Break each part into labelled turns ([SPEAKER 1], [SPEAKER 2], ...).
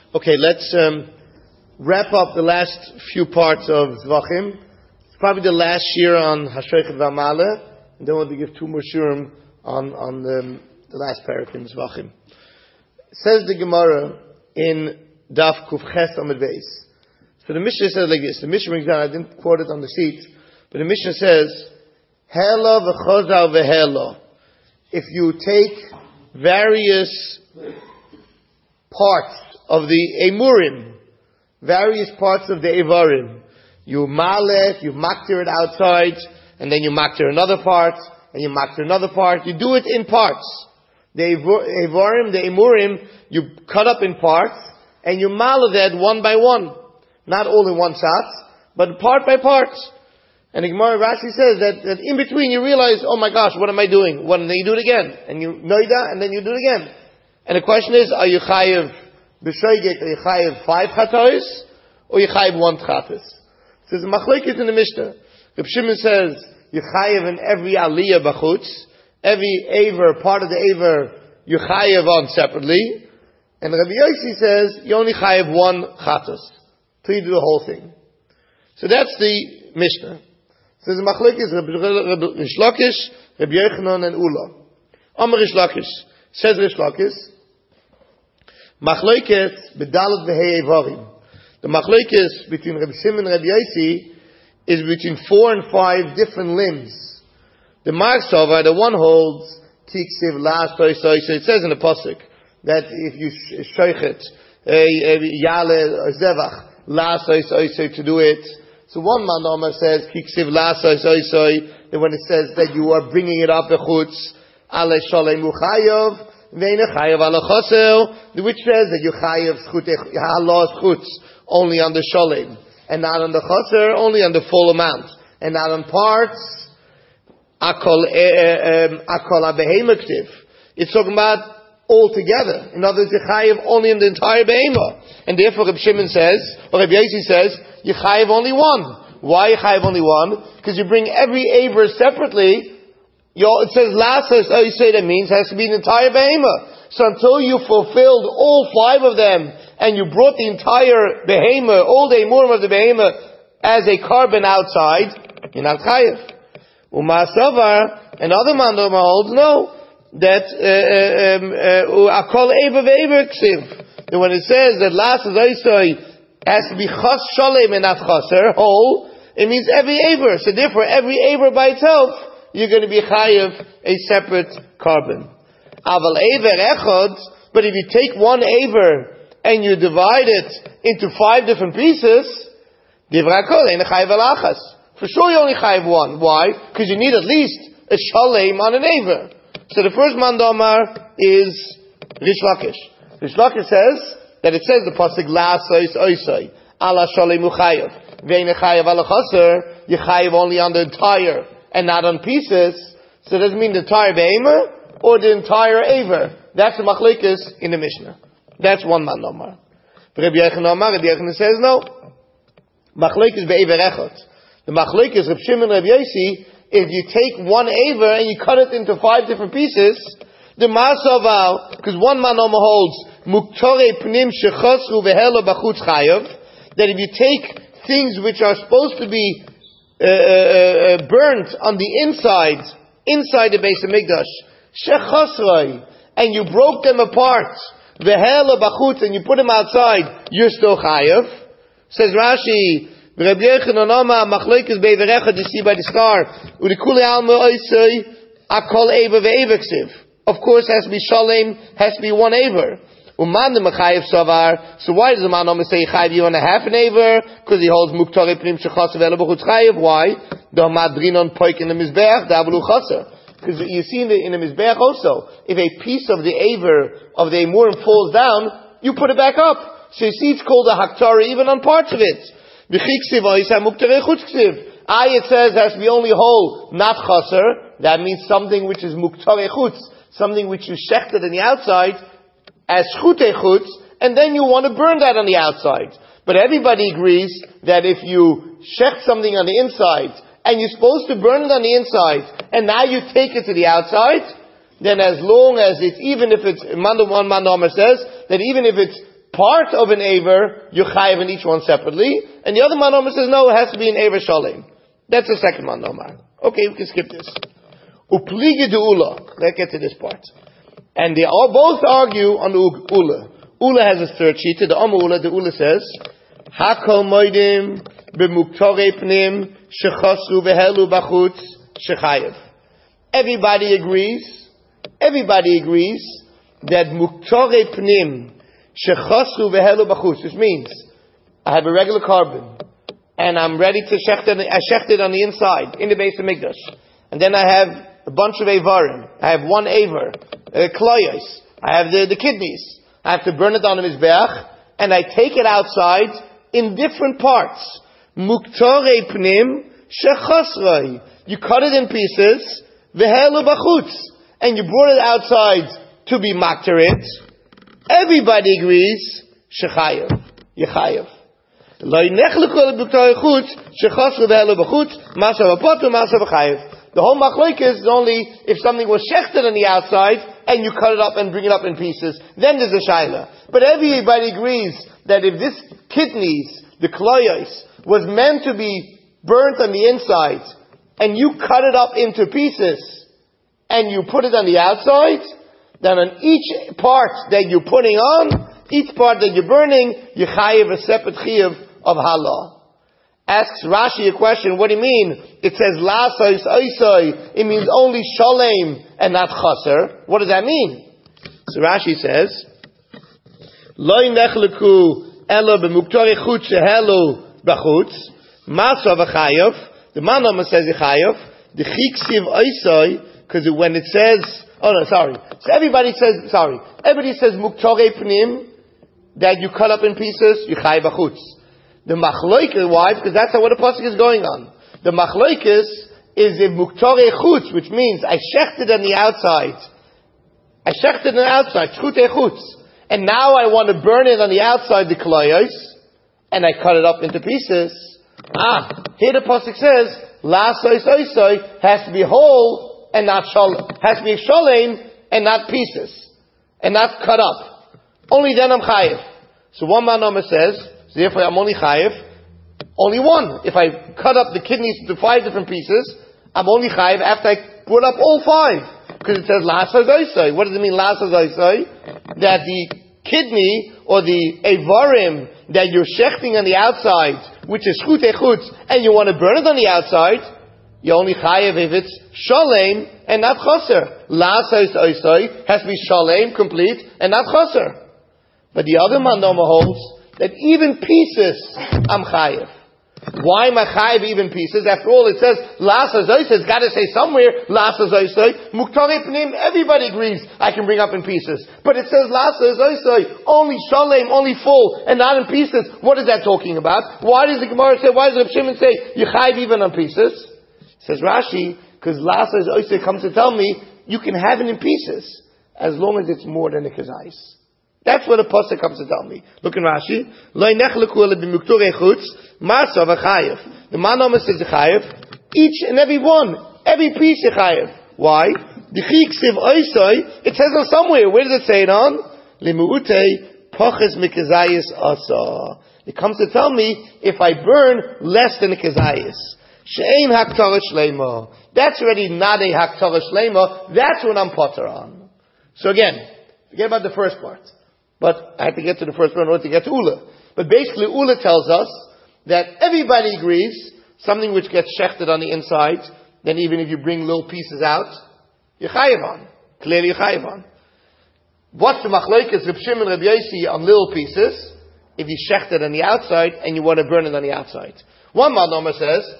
[SPEAKER 1] Okay, let's wrap up the last few parts of Zvachim. It's probably the last year on Hashrechet V'Amale, and then we'll give two more shurim on the last parak in Zvachim. Says the Gemara in Daf Kuf Ches Amud Beis. So the Mishnah says like this. The Mishnah brings down, I didn't quote it on the sheet, but the Mishnah says, Hela v'chozal v'hela. If you take various parts of the Emurim, various parts of the Evarim, you malet, you maktir it outside, and then you maktir another part, and you maktir another part. You do it in parts. The Evarim, the Emurim, you cut up in parts, and you malet that one by one. Not all in one shot, but part by part. And the Gemara Rashi says that in between you realize, oh my gosh, what am I doing? And then you do it again. And you noida, and then you do it again. And the question is, are you chayiv b'shoigek, are you chayiv 5 chatos, or you chayiv 1 chatos? It says, machlekes in the Mishnah. Reb Shimon says, you chayiv in every aliyah b'chutz, every aver, part of the aver, you chayiv on separately. And Rabbi Yossi says, you only chayiv 1 chatos. So you do the whole thing. So that's the Mishnah. So the machlekes Reb Rish Lakish, Reb Yochanan, and Ula. Amar Rish Lakish says Rish Lakish, machlekes bedalet v'hei evarim. The machlekes between Reb Shimon and Reb Yossi is between 4 and 5 different limbs. The Marsava, the one holds tiksiv las toisoi. So it says in the pasuk that if you shoichet yale or zevach las toisoi to do it. So one man says kiksiv las toisoi. Then when it says that you are bringing it up bechutz ale shalem uchayav ve'ine chayav ala chaser, which says that you chayav halas chutz only on the shalem and not on the chaser, only on the full amount and not on parts. Akol abehemektiv. It's talking about all together. In other words, you chayiv only in the entire behema, and therefore Reb Shimon says, or Reb Yossi says, you chayiv only 1. Why you chayiv only 1? Because you bring every aver separately. It says last, so you say that means it has to be an entire behema. So until you fulfilled all 5 of them, and you brought the entire behema, all the emurim of the behema, as a carbon outside, you're not chayiv. Umasavar, another mandom holds, no, that akol eva ve'eva ksiv. That when it says that last has to be chas shalem and not chaser, whole, it means every aver. So therefore, every aver by itself, you're going to be chayiv a separate carbon. Aval aver echad, but if you take one aver and you divide it into 5 different pieces, divrakol ein chayiv alachas. For sure you only chayiv 1. Why? Because you need at least a shalem on an aver. So the first mandamar is Rish Lakish. Rish Lakish says that it says the pasuk la sois oisai ala shalem uchayav ve'ine chayav ala chaser. You chayav only on the entire and not on pieces. So it doesn't mean the entire be'emer or the entire aver. That's the machlekes in the Mishnah. That's one mandamar. Reb Yochanan says no. Machlekes be'ever echad. The machlekes Reb Shimon and Reb Yossi, if you take one aver and you cut it into 5 different pieces, the masaval, because one manoma holds muktore pnim shechasru vehelo bachutz chayav, that if you take things which are supposed to be burnt on the inside the Beis Hamikdash, shechasroi, and you broke them apart, vehelo bachutz, and you put them outside, you're still chayav. Says Rashi, Rabbi Yochanan Oma machlekes be'ever echad, you see by the star, u'likuli alma oisei akol eva ve'eva ksiv. Of course, has to be shalem, has to be 1 aver. Uman the mechayev savar. So why does the man say chayev you on a half an aver? Because he holds muktare prim shechasav ela b'chutz chayev. Why? The madrinon poik in the mizbeach davulu chaser. Because you see in the mizbeach also, if a piece of the aver of the emurim falls down, you put it back up. So you see, it's called a haktara even on parts of it. It says has to be only whole, not chaser. That means something which is muktare chutz, something which you shechted on the outside as chute chutz, and then you want to burn that on the outside. But everybody agrees that if you shecht something on the inside and you're supposed to burn it on the inside, and now you take it to the outside, then as long as it's, even if it's, one Mandomer says that even if it's part of an Aver, you're chayiv in each one separately. And the other Manomar says, no, it has to be an Aver Shalem. That's the second Manomar. Okay, we can skip this. Upliga de Ula. Let's get to this part. And they all both argue on the Ula. Ula has a third sheet. The Ula, the Ula says, Hakol moidim b'muktore pnim shechasru v'helu b'chutz shechayev. Everybody agrees that muktore pnim shechasru v'helu b'chutz, which means I have a regular carbon and I'm ready to shecht it on the inside in the base of Mikdash, and then I have a bunch of avarim. I have one aver, kloyos. I have the kidneys. I have to burn it on the mizbeach, and I take it outside in different parts. Muktore pnim shechasroi. You cut it in pieces, v'helu b'chutz, and you brought it outside to be makter it. Everybody agrees, shechayev, yechayev. Lo yinechlekol muktore chutz shechasru v'helu b'chutz, masav apotu, masav v'chayev. The whole machlokes is only if something was shechted on the outside and you cut it up and bring it up in pieces, then there's a shaila. But everybody agrees that if this kidneys, the kloyos, was meant to be burnt on the inside, and you cut it up into pieces, and you put it on the outside, then on each part that you're putting on, each part that you're burning, you chayiv a separate chayiv of halah. Asks Rashi a question, what do you mean? It says lasos oisoi, it means only shalem and not chaser. What does that mean? So Rashi says, Lo nechleku elo b'muktore chutz shehelu b'chutz, maso v'chayev. The Manomar says chayev. The chiksiv oisoi, because when it says, so everybody says muktore pnim, that you cut up in pieces, you chayev b'chutz. The machloikes, why? Because that's what the pasuk is going on. The machloikes is a muktore chutz, which means I shechted on the outside. Chutei chutz. And now I want to burn it on the outside, the kloyos, and I cut it up into pieces. Here the pasuk says, lasos oisoi has to be whole and not shalem. Has to be shalem and not pieces. And not cut up. Only then I'm chayiv. So one Manomar says, so therefore I'm only chayiv, only one. If I cut up the kidneys into 5 different pieces, I'm only chayiv after I put up all 5. Because it says lasas oisoi. What does it mean lasas oisoi? That the kidney or the avarim that you're shechting on the outside, which is chutei chutz, and you want to burn it on the outside, you only chayiv if it's shalem and not chaser. Lasas oisoi has to be shalem, complete, and not chaser. But the other Manomar holds that even pieces, I'm chayiv. Why am I chayiv even pieces? After all, it says, Lasas oisoi, it's got to say somewhere, Lasas oisoi, muktore pnim, everybody agrees I can bring up in pieces. But it says, Lasas oisoi, only shalem, only full, and not in pieces. What is that talking about? Why does the Gemara say, why does Reb Shimon say, you chayiv even on pieces? Says Rashi, because Lasas oisoi comes to tell me, you can have it in pieces, as long as it's more than a kazais. That's what the pasuk comes to tell me. Look in Rashi. Lo nechleku ele b'muktore chutz, masa v'chayev. The Manomar says chayev. Each and every one, every piece is chayev. Why? The chiksiv oisoi. It says on somewhere. Where does it say it on? Limuute poches mikazayis asa. It comes to tell me if I burn less than a kazayis. She'ein haktara shleima. That's already not a haktara shleima. That's what I'm potter on. So again, forget about the first part. But I have to get to the first one in order to get to Ula. But basically, Ula tells us that everybody agrees, something which gets shechted on the inside, then even if you bring little pieces out, you're chayiv on. Clearly you're chayiv on. What's the machlokes Reb Shimon and Reb Yosi on little pieces, if you shecht it on the outside and you want to burn it on the outside? One Manomar says,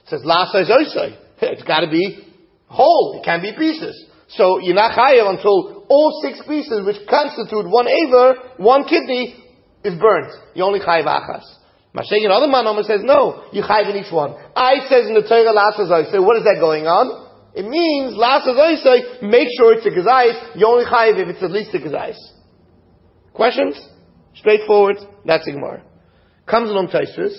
[SPEAKER 1] Lasas oisoi. It's got to be whole. It can't be pieces. So you're not chayiv until all 6 pieces, which constitute one aver, one kidney, is burnt. You only chayiv achas. Mashiach, another Manomar says, no, you chayiv in each one. I says in the Torah, lasas oisoi. What is that going on? It means, lasas oisoi, make sure it's a kazayis. You only chayiv if it's at least a kazayis. Questions? Straightforward. That's the Gemara. Comes along Tosfos.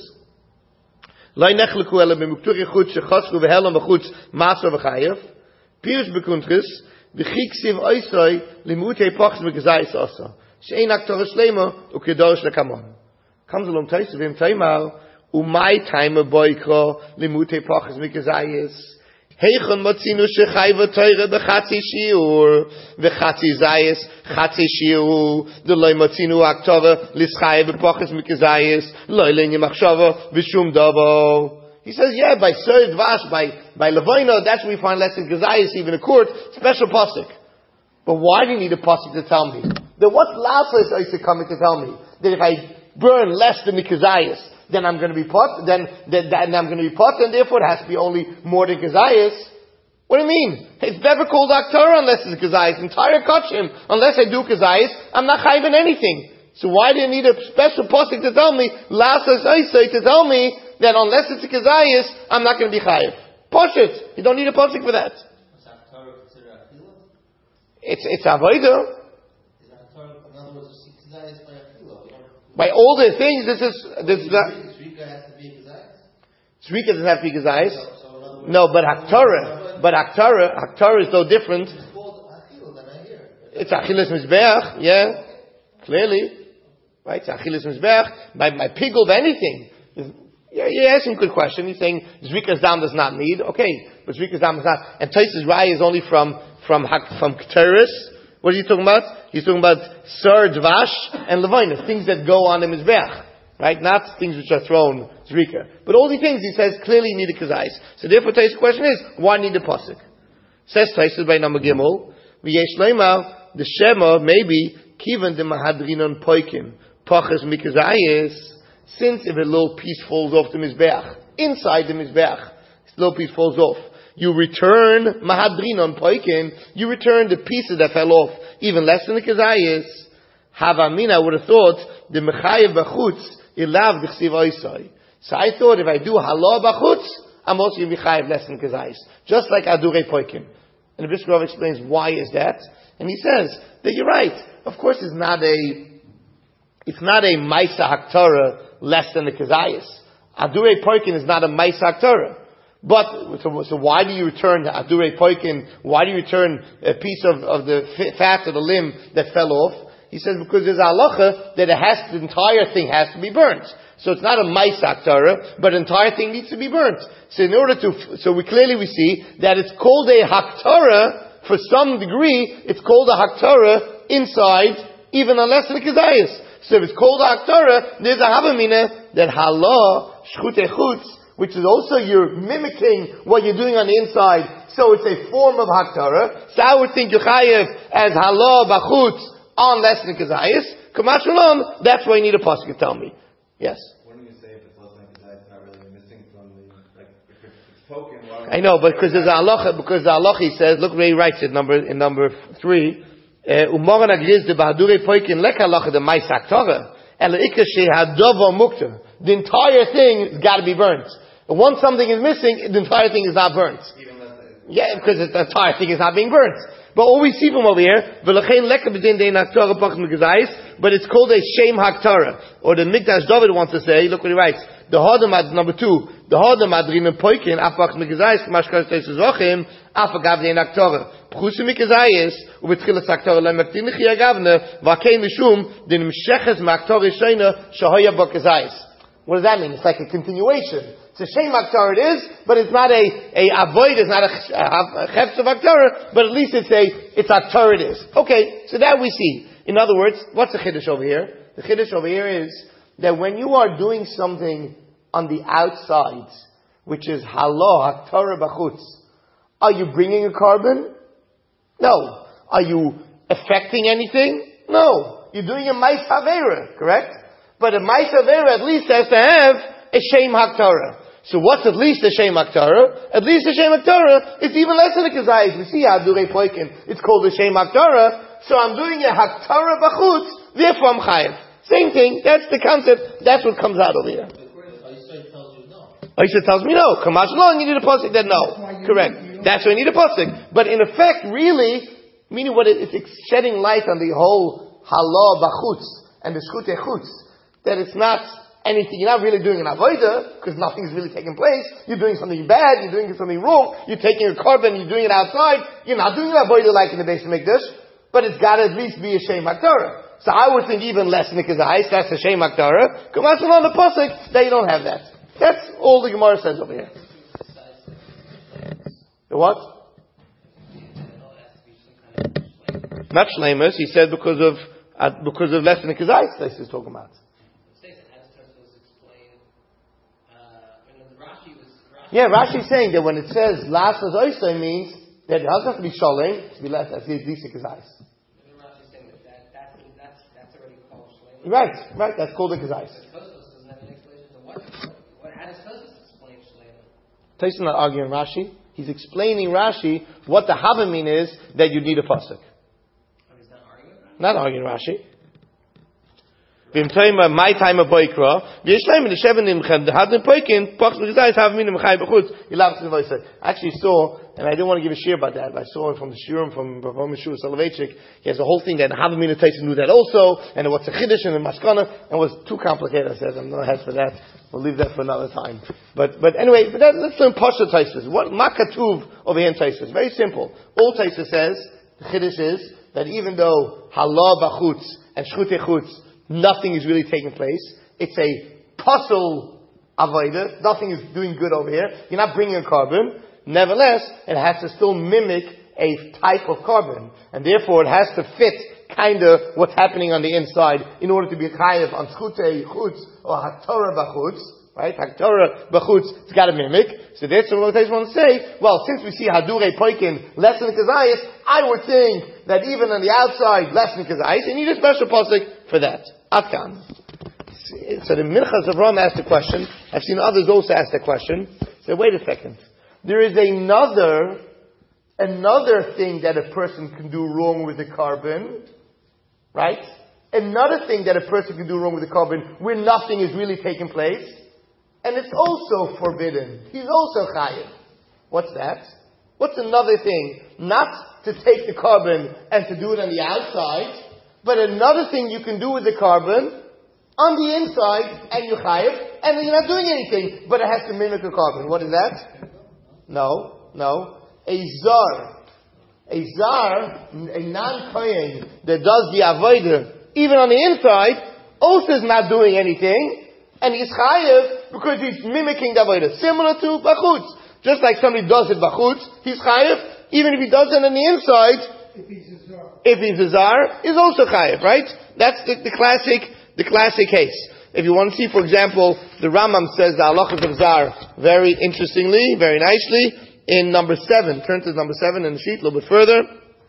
[SPEAKER 1] Lo nechleku ele b'muktore chutz shechasru v'helam b'chutz maso v'chayev. Pirush b'kuntris, v'chiksiv oisoi, limutei pochs v'gazayis osa. She'ein haktorah shlema ukedosh lekamon. Comes along Taisavim Taimar umay timer boikro limute pachas mikazayis. Heichon motzinu shechayva teire bechatzi shiur vechatzi zayis chatzi shiur deloi motzinu haktorah lischayv bepachas mikazayis loy lenye machshava v'shum davo. He says, yeah, by Sir Dvash, by Levoino, that's where we find less in Gazayas, even a court, special pasuk. But why do you need a pasuk to tell me? Then what's Lafas is coming to tell me? That if I burn less than the Kazayas, then I'm going to be pot, then I'm going to be pot, and therefore it has to be only more than Kazayas. What do you mean? It's never called Aktorah unless it's Kazayas. Entire Kachim, unless I do Kazayas, I'm not chayiv in anything. So why do you need a special pasuk to tell me, Lafas Isai, to tell me that unless it's a Kazayas, I'm not going to be chayiv? Push it. You don't need a pasuk for that.
[SPEAKER 2] Is Aktorah considered Achila?
[SPEAKER 1] It's avodah.
[SPEAKER 2] Is Aktorah, in other words, Kazayas by Achila?
[SPEAKER 1] By all the things, this is
[SPEAKER 2] Zrika has to be Kazayas?
[SPEAKER 1] Zrika doesn't have to be Kazayas. No, but Haktorah is no different.
[SPEAKER 2] It's called Achila, then I hear.
[SPEAKER 1] It's Achilas Mizbeach, yeah, clearly. Right? It's Achilas Mizbeach. By pigul of anything. You're asking a good question. He's saying Zrika's dam does not need. Okay, but Zrika's dam does not. And Taisa's Rai is only from Keteris. What are you talking about? He's talking about Sir, Dvash, and Levina. Things that go on the Mizbeach. Right? Not things which are thrown Zrika. But all these things, he says, clearly need a Kazais. So therefore Taisa's question is, why need a Pasuk? Says Taisa by number Gimel, V'yesh Leima, the Shema, maybe, Kivan de Mahadrinon Poikim, Pachas Mikazayis, since if a little piece falls off the Mizbeach, inside the Mizbeach, this little piece falls off, you return Mahadrinon Poikim, you return the pieces that fell off, even less than the Kazayis. Havamin, I would have thought, the Mechayev Bachutz, Ilav D'chsiv Oisai. So I thought if I do Halah Bachutz, I'm also going to be Chayev less than Kazayis. Just like Adurei Poikim. And the Bishop Rav explains why is that. And he says that you're right. Of course it's not a Maisa Haktorah less than the Kazayis. Adurei Poikim is not a Maisa Haktorah. But, so why do you return Adurei Poikim? Why do you return a piece of the fat of the limb that fell off? He says because there's a halacha that the entire thing has to be burnt. So it's not a mais haktorah, but the entire thing needs to be burnt. So we clearly see that it's called a haktorah for some degree. It's called a haktorah inside, even unless the kazayis. So if it's called a haktorah, there's a havamina that halah shchute chutz, which is also you're mimicking what you're doing on the inside. So it's a form of haktorah. So I would think Yochayev as halah bachutz on less than kazayis. Kamash Shalom, that's why you need a pasuk to tell me. Yes?
[SPEAKER 3] Wouldn't you say if it's less than kazayis, it's not really missing from the, like, if it's spoken,
[SPEAKER 1] I know, but because there's a halacha, he says, look where he writes it, in number 3, Umoran agriz de bahadurei poikin lek halacha de mais haktorah, el ikar shehadova mukta. The entire thing has got to be burnt. And once something is missing, the entire thing is not burnt. Yeah, because the entire thing is not being burnt. But what we see from over here, but it's called a shame haktorah. Or the Mikdash David wants to say, look what he writes, the Hodamad, number 2, the Hodamadrin and Poikin, Afach Mikazayis, Kamashkar Tesis Rochim, Afagav Dein Haktorah. Pchusim Mikazayis, Ubetchilas Haktorah, Lemektin Lichia Gavne, Vakein Mishum, Din Msheches Maktorah Shena, Shahoya Bakazayis. What does that mean? It's like a continuation. It's a shame haktorah it is, but it's not a avoid, it's not a chefs of haktorah, but at least it's haktorah it is. Okay, so that we see. In other words, what's the chiddush over here? The chiddush over here is that when you are doing something on the outside, which is halah, haktorah bachutz, are you bringing a carbon? No. Are you affecting anything? No. You're doing a mais havera, correct? But a mais havera at least has to have a shame haktorah. So what's at least a shame haktorah? At least a shame haktorah is even less than a kazayis. We see Adurei Poikim. It's called a shame haktorah. So I'm doing a haktorah bachutz, therefore I'm chayev. Same thing. That's the concept. That's what comes out over here.
[SPEAKER 2] Aisha tells you no.
[SPEAKER 1] Aisha tells me no. Kamash long, you need a pasuk that no. Correct. That's why you need a pasuk. But in effect, really, meaning what it's shedding light on the whole halah bachutz and the shchute chutz, that it's not anything, you're not really doing an avodah, because nothing's really taking place. You're doing something bad, you're doing something wrong, you're taking a carbon, you're doing it outside. You're not doing an avodah like in the Beis Hamikdash, but it's got to at least be a shame haktorah. So I would think even less nikazais, that's a shame Hakdara. Come on the pasuk that you don't have that. That's all the Gemara says over here. The what? Not shleimus. He said because of less nikazais. This is talking about. Yeah, Rashi's saying that when it says lasas oisay means that it doesn't have to be sholem to be less as his kazais. That's already called sholem. Right, that's called a kazais.
[SPEAKER 2] How does Tosfos explain sholem?
[SPEAKER 1] Tosfos not arguing Rashi. He's explaining Rashi what the havamin is that you need a pasuk.
[SPEAKER 2] He's not arguing Rashi?
[SPEAKER 1] Not arguing Rashi. My time of boikra. I actually saw, and I didn't want to give a share about that, but I saw it from the shiurim from Rav Meshua Soloveitchik. He has a whole thing that Havamina Taisin knew that also, and what's a chiddush and a maskana, and it was too complicated. I said, I'm not ahead for that. We'll leave that for another time. But anyway, let's learn Pasha Taisis. What Makatuv over here in Taisis? Very simple. All Taisis says, the chiddush is, that even though Halah Bachutz and Shchutei Chutz, nothing is really taking place. It's a puzzle avodah. Nothing is doing good over here. You're not bringing a carbon. Nevertheless, it has to still mimic a type of carbon. And therefore, it has to fit kind of what's happening on the inside in order to be chayav on Shchutei Chutz or Haktorah Bachutz. Right? Haktorah Bachutz, it's got to mimic. So that's what I want to say. Well, since we see Hadurei Poikin, less than Kazayas, I would think that even on the outside, less than Kazayas, you need a special pasuk for that. Atkan. So the Minchas of Ram asked the question. I've seen others also ask the question. So wait a second. There is another thing that a person can do wrong with the carbon. Right? Another thing that a person can do wrong with the carbon where nothing is really taking place. And it's also forbidden. He's also chayiv. What's that? What's another thing? Not to take the carbon and to do it on the outside, but another thing you can do with the carbon on the inside, and you chayiv, and then you're not doing anything, but it has to mimic a carbon. What is that? No. A zar, a non-kohen that does the avodah, even on the inside, also is not doing anything, and he's chayiv because he's mimicking the avodah, similar to bachutz. Just like somebody does it bachutz, he's chayiv, even if he does it on the inside. If he's a zar, he's also chayiv, right? That's the classic case. If you want to see, for example, the Rambam says the halachas of zar very interestingly, very nicely in number 7. Turn to number 7 in the sheet a little bit further.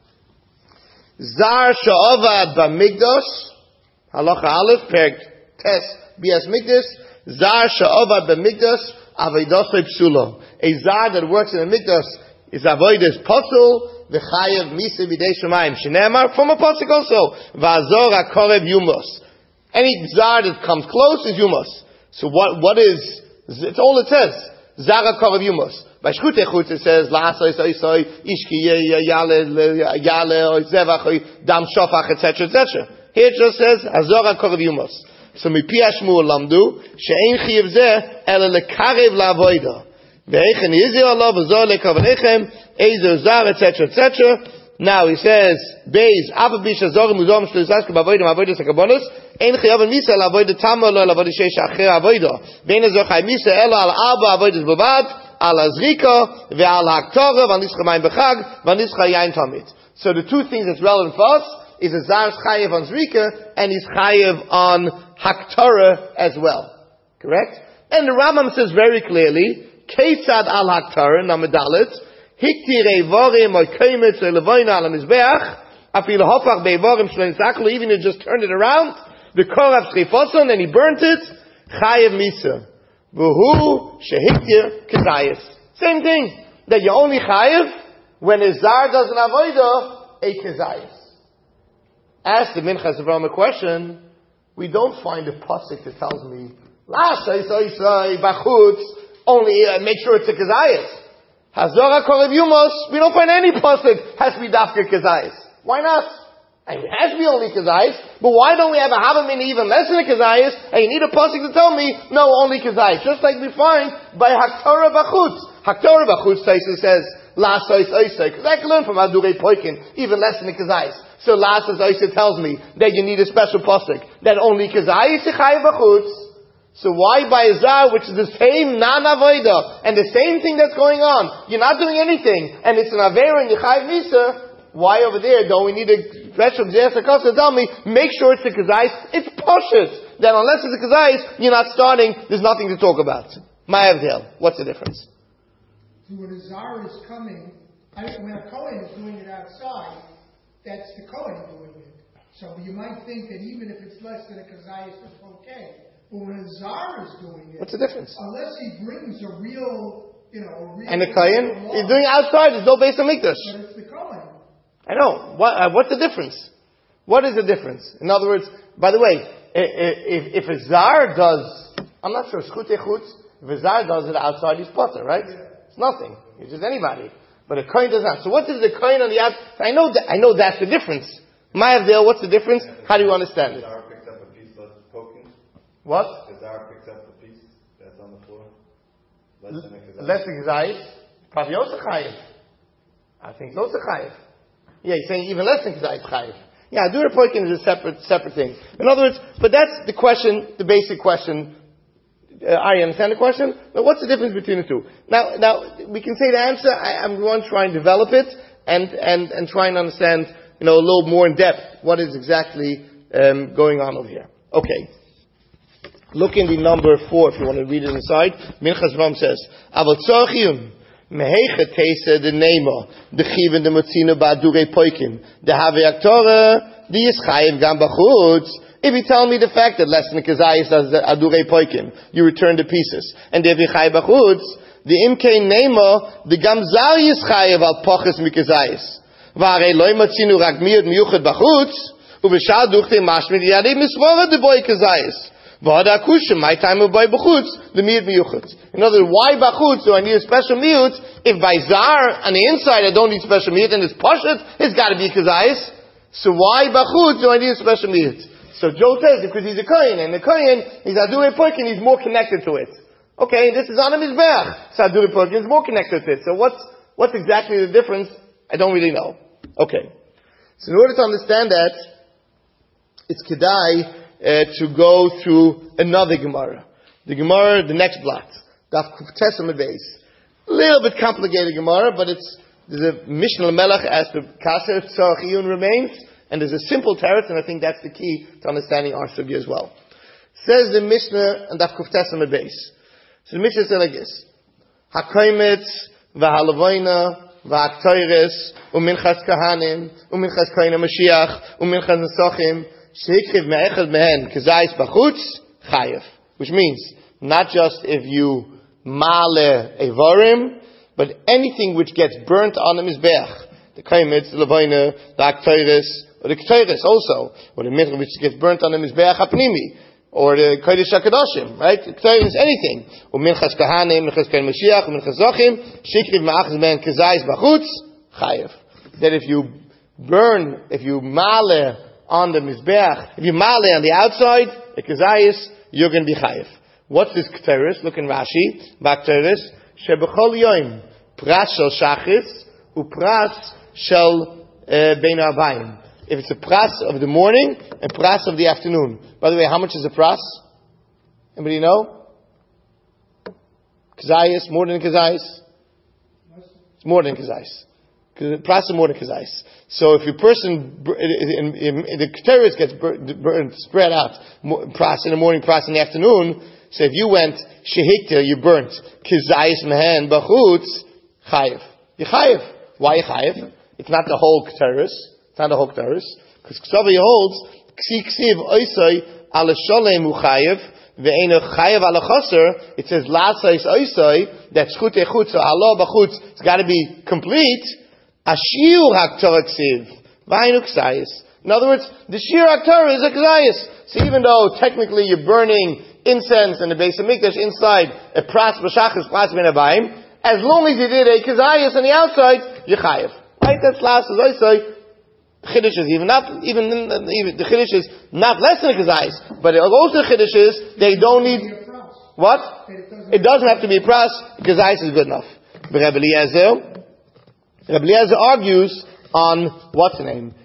[SPEAKER 1] Zar sha'avad b'migdos, halacha aleph, perek tes bias migdos. Zar sha'avad b'migdos, avodah psulo. A zar that works in a migdos is avodah pasul. The chayav misa b'dei shemayim shenemar from a pasuk also. Va'azor hakorev yumos. Any zar that comes close is yumos. So what is? It's all it says. Zar hakorev yumos. By Shchutei Chutz it says la'asoi soisoi ishki yale zevach dam shofach etc. Here it just says azor hakorev yumos. So mipi hashmuel lamdu she'ein chiyav zeh ela lekarev la'avodah. Ve'echen yizir Allah v'zor lekavanechem ezer zar etc. Now he says beis ababish azor muzom shloisaske b'avodah avodah sakabonos ein chiyav misa la'avodah tamo lo la'avodah sheish acher avodah ve'en azor chay misa ela al arba avodah b'vad al azrika ve'al haktorah v'nischa mayim b'chag v'nischa yain tamid. So the two things that's relevant for us is a zar's chayev on zrika and he's chayev on haktorah as well. Correct? And the Rambam says very clearly, Ketzad al haktorah namadalit hiktirei vorim or kaimet levoina al mizbeach afil hofach beivorim shlein saklu, even if you just turned it around the korav shrifoson and he burnt it chayev misa. V'hu shehiktir kezayis. Same thing. That you only chayiv when a zar does an avodah, a kezayis. Ask the Minchas of Ram a question. We don't find a pasuk that tells me, bachutz, only make sure it's a kezayis. Hazora korev yumos, we don't find any pasuk has to be dafka kezayis. Why not? I mean, it has to be only kezayis, but why don't we have a havamina even less than a kezayis, and you need a pasuk to tell me, no, only kezayis. Just like we find by Haktorah Bachutz. Haktorah Bachutz says, La sois oisai, because I can learn from Adurei Poikin, even less than a kezayis. So Lasas Oisa tells me that you need a special pasuk that only Kazayis Chayav B'chutz. So why by a Zar, which is the same non-avoida, and the same thing that's going on, you're not doing anything, and it's an Avera and Yechayiv Misa, why over there don't we need a special Gzeres HaKos to tell me, make sure it's a Kazayis, it's Poshut, that unless it's a Kazayis, you're not starting, there's nothing to talk about. My Avdel, what's the difference?
[SPEAKER 4] So when a Zar is coming, when a Kohen is doing it outside, that's the Kohen doing it. So you might think that even if it's less than a Kazayis, it's okay. But when a Zar is doing it,
[SPEAKER 1] what's the difference?
[SPEAKER 4] Unless he brings a real,
[SPEAKER 1] and the Kohen, he's doing it outside, there's no Beis HaMikdash.
[SPEAKER 4] But it's the Kohen.
[SPEAKER 1] I know. What's the difference? What is the difference? In other words, by the way, if a Zar does, I'm not sure, Schutei Chutz, if a Zar does it outside, he's potter, right? Yeah. It's nothing. It's just anybody. But a Kohen does not. So what is the Kohen on the outside? I know that's the difference. Ma'avdel, what's the difference? How do you understand it?
[SPEAKER 3] Zar picks up a piece less poking.
[SPEAKER 1] What?
[SPEAKER 3] The Zar picks up a piece that's on the floor. Less than a
[SPEAKER 1] Kazayis. Probably also Chayiv. I think it's also Chayiv. Yeah, he's saying even less than Kazayis Chayiv. Yeah, Adura Poikin is a separate thing. In other words, but that's the question, the basic question. You understand the question? Now, what's the difference between the two? Now, we can say the answer. I'm going to try and develop it and try and understand, a little more in depth what is exactly going on over here. Okay. Look in the number 4 if you want to read it inside. Minchas Ram says, "Aval tzorchiyun mehecha teisa the nema the chiven the motzina ba'adurei poikim the havei aktora the yischayev gam b'chutz." If you tell me the fact that less than Kazayis does the Adurei Poikim, you return the pieces. And if you Chay B'chutz, the Imkei Nema, the Gamzal Yischayev al Poches Mikazayis. V'arei loy matzinu rak miyud miyuchad b'chutz, u'v'shal duchte mashmid yadei misvora de boy Kazayis. V'hada akusha, my time of boy b'chutz, the miyud miyuchad. In other words, why b'chutz do I need a special miyud? If by Zar, on the inside I don't need special miyud, and it's Poshet, it's gotta be Kazayis. So why b'chutz do I need a special miyud? So Joe says because he's a Kohen, and the Kohen, he's Adurei Poikin, he's more connected to it. Okay, this is on a Mizbeach. So Adurei Poikin is more connected to it. So what's exactly the difference? I don't really know. Okay. So in order to understand that, it's Kedai to go through another Gemara. The Gemara, the next blot. Daf Kuftes Amud Beis. A little bit complicated Gemara, but there's a Mishnah Melech as the Kaser Tzorach Iyun remains. And there's a simple teretz, and I think that's the key to understanding our sugya as well. Says the Mishnah and Daf Kuftes Amud Beis. So the Mishnah says like this: Hakoimetz v'halavoina v'aktoires u'minchas kahanim u'minchas kohen Mashiach u'minchas nesachim sheikriv me'echad mehen kazayis b'chutz chayev. Which means not just if you male evarim, but anything which gets burnt on the mizbeach. The koimetz, the lavoina, the aktoires. Or the Ketores also, or the Mincha which gets burnt on the Mizbeach HaPnimi, or the Kodesh HaKadoshim, right? Ketores, anything. Or Minchas Kahanim, Minchas Kohen Mashiach, Minchas Zochim, Shikriv Ma'achaz Ben Kazayis B'chutz, Chayev. That if you male on the Mizbeach, if you male on the outside, the Kazayis, you're going to be Chayev. What's this Ketores? Look in Rashi, B'Ketores, Shebechol Yoim, Pras Shel Shachis, Upras Shel Bein Abayim. If it's a pras of the morning and pras of the afternoon. By the way, how much is a pras? Anybody know? Kazayis, more than Kazayis? It's more than Kazayis. Pras is more than Kazayis. So if your person, the Ketores gets burned, spread out, pras in the morning, pras in the afternoon, so if you went shehikta, you burnt Kazayis mehen b'chutz, chayev. You chayev. Why you chayev? It's not the whole Ketores. It's not a whole Ketores. Because Ksavi holds, Ksi Ksiv Oisoi Ala Sholem Uchayev, Ve'ena Chayev Ala Chaser, it says Lasais Oisoi, that Shchutei Chutz, so Allah B'chutz, it's got to be complete. Ashiur HaKtorah Ksiv, V'ainu Ksayis. In other words, the Shir HaKtorah is a Ksayis. So even though technically you're burning incense in the Beis HaMikdash inside a Pras B'Shachis, Pras Ben Abayim, as long as you did a Ksayis on the outside, you're Chayev. Right? That's Lasais Oisoi. Chiddush is even the Chiddush is not less than a Kazayis, but also Chiddush is they don't need what? It doesn't have to be a pras. Kazayis is good enough. But Rabbi Eliezer argues on what's the name?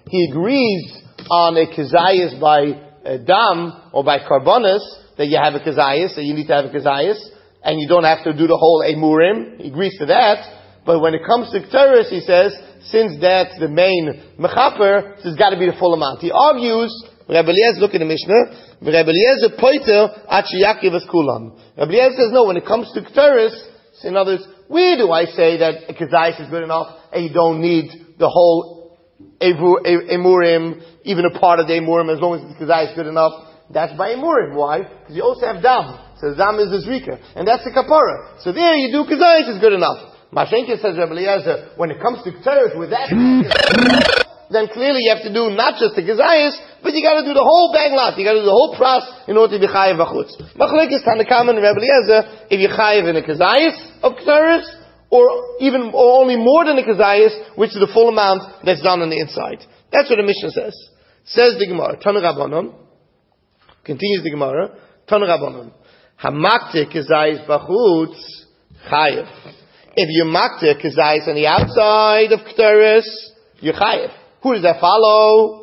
[SPEAKER 1] he agrees on a kazayas by dam or by karbonis, that you have a kazayas, that you need to have a kazayas, and you don't have to do the whole emurim. He agrees to that. But when it comes to kteris, he says, since that's the main mechaper, so it's got to be the full amount. He argues, Rabbi Eliezer, look at the Mishnah, Rabbi Eliezer poiter at sheyakiv es kulam. Rabbi Eliezer says, no, when it comes to kteris, in other words, where do I say that a kazayas is good enough and you don't need the whole emurim, even a part of the emurim, as long as the kazayas is good enough? That's by emurim. Why? Because you also have dam. So the dam is the zrika. And that's the kapara. So there you do kazayas is good enough. Mashenka says, Rabbi Eliezer, when it comes to kteris with that, then clearly you have to do not just the kazayas, but you got to do the whole bang lot. You got to do the whole pras in order to be chayiv v'chutz. Machlekes Tanakam and Rabbi Eliezer, if you chayiv in a kazayas of kteris, or only more than a kazayas, which is the full amount that's done on the inside. That's what the Mishnah says. Says the Gemara, Tanu Rabbanon, continues the Gemara, Tanu Rabbanon, hamakte kazayas v'chutz chayiv. If you makte kazayas on the outside of kteris, you're chayiv. Who does that follow?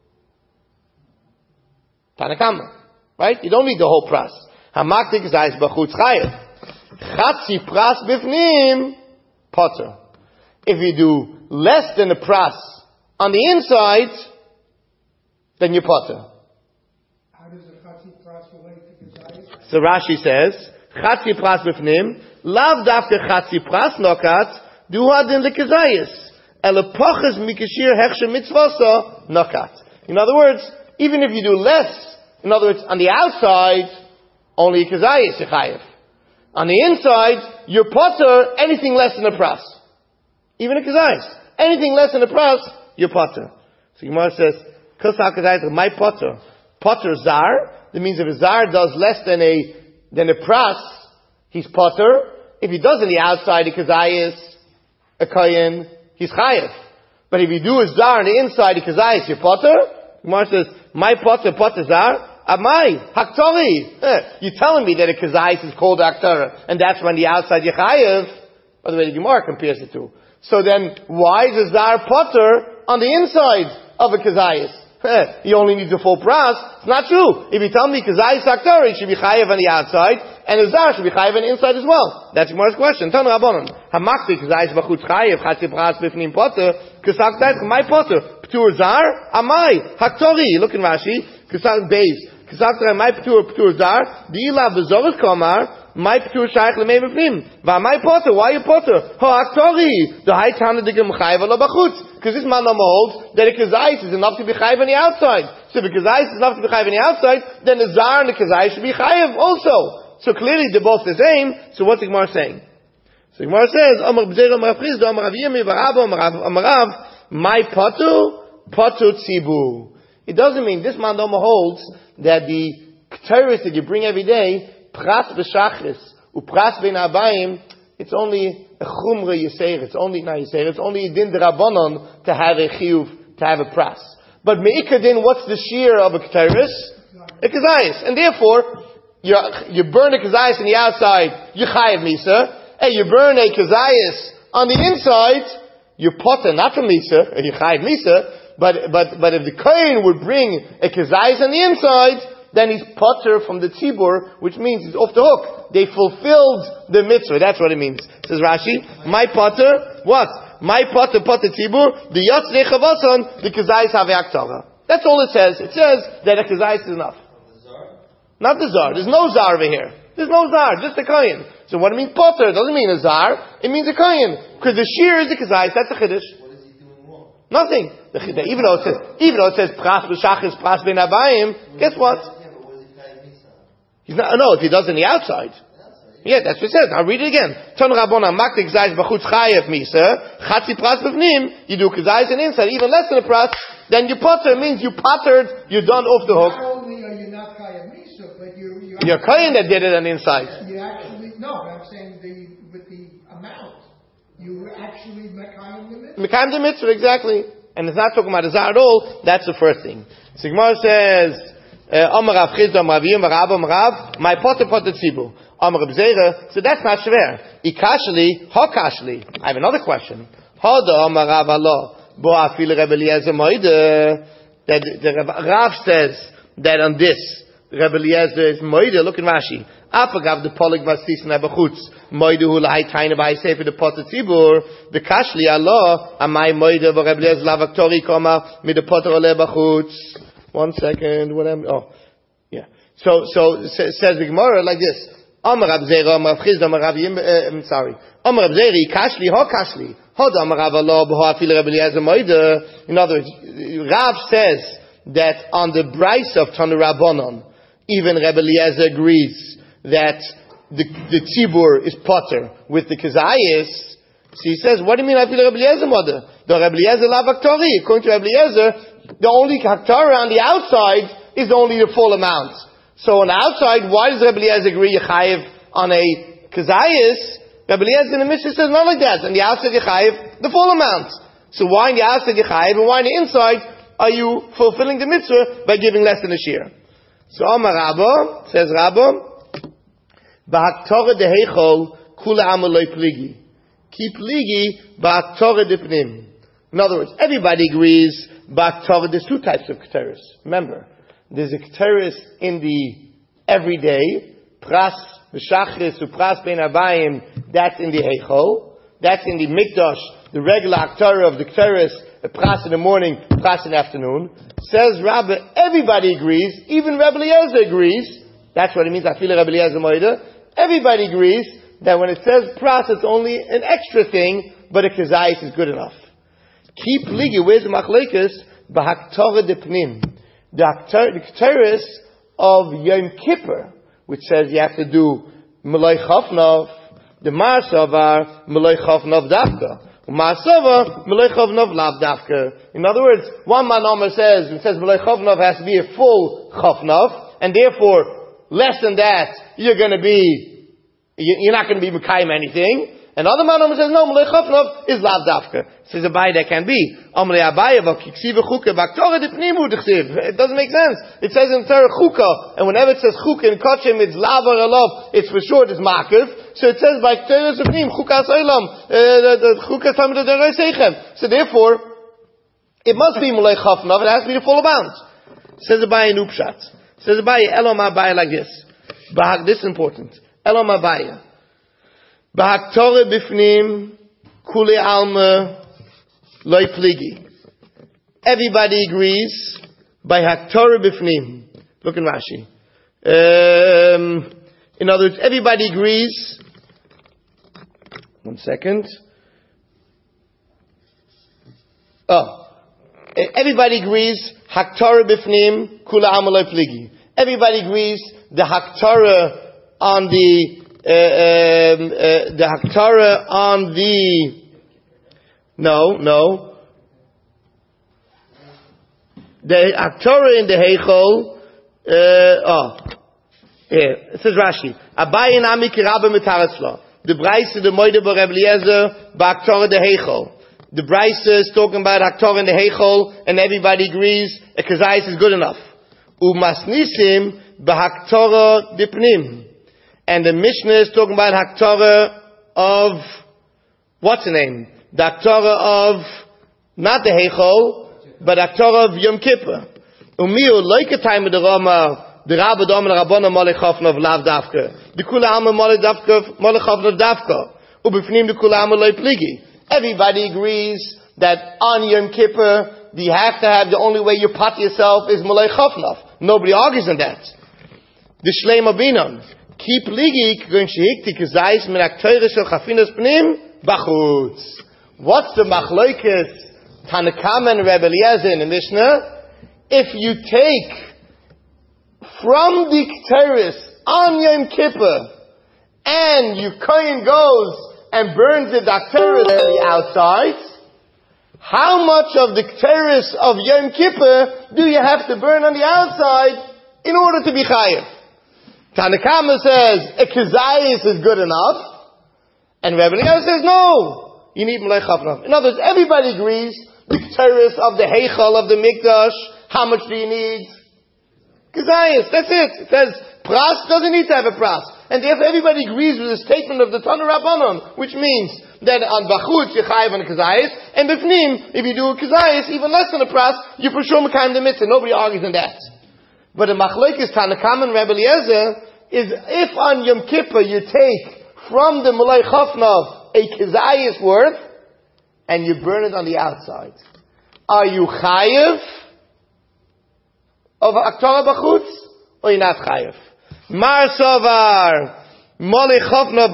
[SPEAKER 1] Tanakama. Right? You don't need the whole pras. Hamakte kazayas b'chutz chayiv. Chatzi pras bifnim, potter. If you do less than a pras on the inside, then you're potter.
[SPEAKER 4] How does the chatzi pras relate to kazayas?
[SPEAKER 1] So Rashi says, Chatzi pras bifnim, lav dafke chatzi pras nokat, duha din lekazayas. Ele poches mikashir hechshe mitzvasa nokat. In other words, even if you do less, in other words, on the outside, only kazayas yechayev. On the inside, you're potter anything less than a pras. Even a kazayas. Anything less than a pras, you're potter. So Gemara says, Kosal kazayas, my potter. Potter zar, that means if a zar does less than a pras, he's potter. If he does on the outside a kazayas, a kohen, he's chayev. But if you do a zar on the inside a kazayas, you're potter. Gemara says, my potter zar, amai, haktori. You're telling me that a kazayas is called haktora, and that's when the outside you're chayev. By the way, the Gemara compares the two. So then, why is a zar potter on the inside of a kazayas? He only needs a full pras. It's not true. If you tell me kazayas haktora, it should be chayev on the outside, and a zar should be chayev on the inside as well. That's Gemara's question. Tanu Rabbanon, hamakti kazayas b'chutz chayev, chatzi pras b'fnim potter, kazak dayis, my potter, p'tur zar, amai, haktori. Look in Rashi, kazak beis. Kazak my p'tur zar, di'ila v'zoret komar, my p'tur shaykh l'mei b'fnim. My potter, why you potter? Ho haktori, the high town of the gemchayev lo b'chutz. Because this man holds that a kazayis is enough to be chayev on the outside. So if a kazayis is enough to be chayev on the outside, then the zar and the kazayis should be chayev also. So clearly they're both the same. So what's the Gemara saying? So the Gemara says, Amar b'zera, Amar Afrizda, Amar Aviyami, Amar Rav, my potu tzibu. It doesn't mean this man holds that the kteris that you bring every day, pras b'shachris, upras ben abayim, it's only a chumra yiseir, it's only a din d'rabanan to have a chiyuv, to have a pras. But me'ikar din, what's the shear of a kteris? A kazayis. And therefore, you burn a kazayis on the outside, you chayev misa. And you burn a kazayis on the inside, you're potter, not from misa, you chayev misa. But if the kohen would bring a kazayis on the inside, then he's potter from the tzibur, which means he's off the hook. They fulfilled the mitzvah. That's what it means. Says Rashi, my potter, what? My potter tzibur, the yotzrei chavason, the kazayis have aktara. That's all it says. It says that a kazayis is enough. Not the zar. There's no zar over here. There's no zar, just a kohen. So what it means potter, it doesn't mean a zar, it means a kohen. Because the shear is a kazayis, that's a chiddush.
[SPEAKER 2] What is he doing wrong?
[SPEAKER 1] Nothing. Even though it says pras b'shachis, pras ben abayim, guess what?
[SPEAKER 2] Yeah, but what is he chayev misa?
[SPEAKER 1] He's not, no, if he does on the outside. Yeah, that's what it says. I'll read it again. Ton Rabbona, makte kazayis b'chutz chayev misa, chatzi pras b'fnim, you do kazayis on the inside, even less than a pras, then you potter, means you pottered, you're done off the hook.
[SPEAKER 4] Not only are you not chayev misa, but
[SPEAKER 1] You're kohen that did it on the inside.
[SPEAKER 4] You actually, no, I'm saying with the amount, you were actually mekayim the mitzvah.
[SPEAKER 1] Mekayim the mitzvah, exactly. And it's not talking about a zar at all. That's the first thing. So Gemara says, Amar Rav Chizda, Amar Rav Yim, Amar Rav, my potter tzibu. Amar Rav Zera, so that's not shver. Ikashli, ha kashli. I have another question. Hada Amar Rav Allah, Bo afil Rebbe Eliezer moide. That the Rav says that on this Rebbe Eliezer is moide. Look in Rashi. Apagav the polig vastis nebachutz moide hu lahai taina by sefer the potter tzibur the kashli Allah amai moide vo Rebbe Eliezer lavaktori koma mit the potter ole bachutz. 1 second. What am? Oh, yeah. So says the Gemara like this. Amar Rav Zera, Amar Rav Chizda, Amar Rav Yim. Sorry. Amar Rav Zeri kashli ho kashli. Hod Amar Rav Allah b'ho afil Rebbe Eliezer moide. In other words, Rav says that on the Bryce of Tanu Rabbanon, even Rebbe Eliezer agrees that the tzibur is potter with the kazayis. So he says, what do you mean afil Rebbe Eliezer moide? The Rebbe Eliezer la vaktori. According to Rebbe Eliezer, the only haktara on the outside is only the full amount. So on the outside, why does Rebbe Eliezer agree Yechayev on a kazayis? Rebbe Eliezer in the Mishnah says not like that. On the outside Yechayev, the full amount. So why on the outside Yechayev and why on the inside are you fulfilling the mitzvah by giving less than a shear? So Amar Rabba, says Rabba, Ba'aktorah deheichol kula amaloi pligi. Ki pligi ba'aktorah dipnim. In other words, everybody agrees Ba'aktorah, there's two types of keteris. Remember, there's a keteris in the everyday, pras b'shachris u'pras bein abayim, that's in the heichol, that's in the mikdash, the regular keteris of the keteris, a pras in the morning, pras in the afternoon. Says Rabbi, everybody agrees, even Rebbe Eliezer agrees, that's what it means, afil Rebbe Eliezer moida, everybody agrees that when it says pras, it's only an extra thing, but a kazayis is good enough. Keep ligi, where's the machlekes? B'haktorah depnim. The keteris of Yom Kippur, which says you have to do Meloi Chofnov, the Marsavar, Meloi Chofnov Davka. Marsavar, Meloi Chofnov Lav Davka. In other words, one Manomer says, it says Meloi Chofnov has to be a full Chofnov, and therefore, less than that, you're not going to be Mekayim anything. Another Manomer says, no, Meloi Chofnov is Lav Davka. Says Abai, that can be. It doesn't make sense. It says in Torah Chukah, and whenever it says Chukah in Kachim, it's Lav or Alav, it's for sure, it's Makiv. So it says by Torah Sefnim, Chukah Soilam, Chukah Tamid Derei Seichem. So therefore, it must be Meloi Chofnov, it has to be the full amount. Says Abai in Upshat. Says Abai, Elom Abai like this. This is important. Elom Abai. B'haktorah bifnim, kule alma, loy pligi. Everybody agrees by haktorah bifnim. Look in Rashi. In other words, everybody agrees. 1 second. Everybody agrees haktorah bifnim, kule alma, loy pligi. Everybody agrees the haktorah on the Haktarah on the the Haktarah in the Heichol it says Rashi Abayin Ami Kirabba Mitaratzla the Bryce the Moide Bar Rebbe Eliezer B'Haktarah the Heichol the Bryce is talking about Haktarah in the Heichol and everybody agrees a Kazayis is good enough Umasnisim B'Haktarah Dipnim. And the Mishnah is talking about Haktarah of, what's the name? The Haktarah of, not the Heichol, but Haktarah of Yom Kippur. Umiu, like a time of the Rama, the Rabba Dom and Rabbana Molech Chofnov Lav Davka. The Kula Alma Molech Chofnov Davka. Ubifnim the Kula Alma Loi Pligi. Everybody agrees that on Yom Kippur, you have to have, the only way you pot yourself is Molech Chofnov. Nobody argues on that. The Shleim Abinon. Keep ligi going shehikti kazayis min aktoyre shel chafinas pnim bachutz. What's the machlokes Tanakama and Rebbe Eliezer in the Mishnah? If you take from the keteris on Yom Kippur and your kohen goes and burns the keteris on the outside, how much of the keteris of Yom Kippur do you have to burn on the outside in order to be chayav? Tanakama says a kazayis is good enough, and Rebbe Eliezer says no, you need Melech Chofnov. In other words, everybody agrees the keteris of the heichal of the mikdash. How much do you need? Kazayis. That's it. It says pras doesn't need to have a pras. And therefore everybody agrees with the statement of the Tana Rabbanon, which means that on Bachutz you chayiv on a Kazayis, and Bifnim, if you do a Kazayis, even less than a Pras, you for sure Mekayim the Mitzvah. Nobody argues on that. But the Machlokes Tanakam and Rebbe Eliezer is if on Yom Kippur you take from the Mulei Chofnov a Kazayis worth, and you burn it on the outside. Are you chayiv of Aktorah Bachutz, or you're not chayiv? Mar Sovar, Molei Chofnov,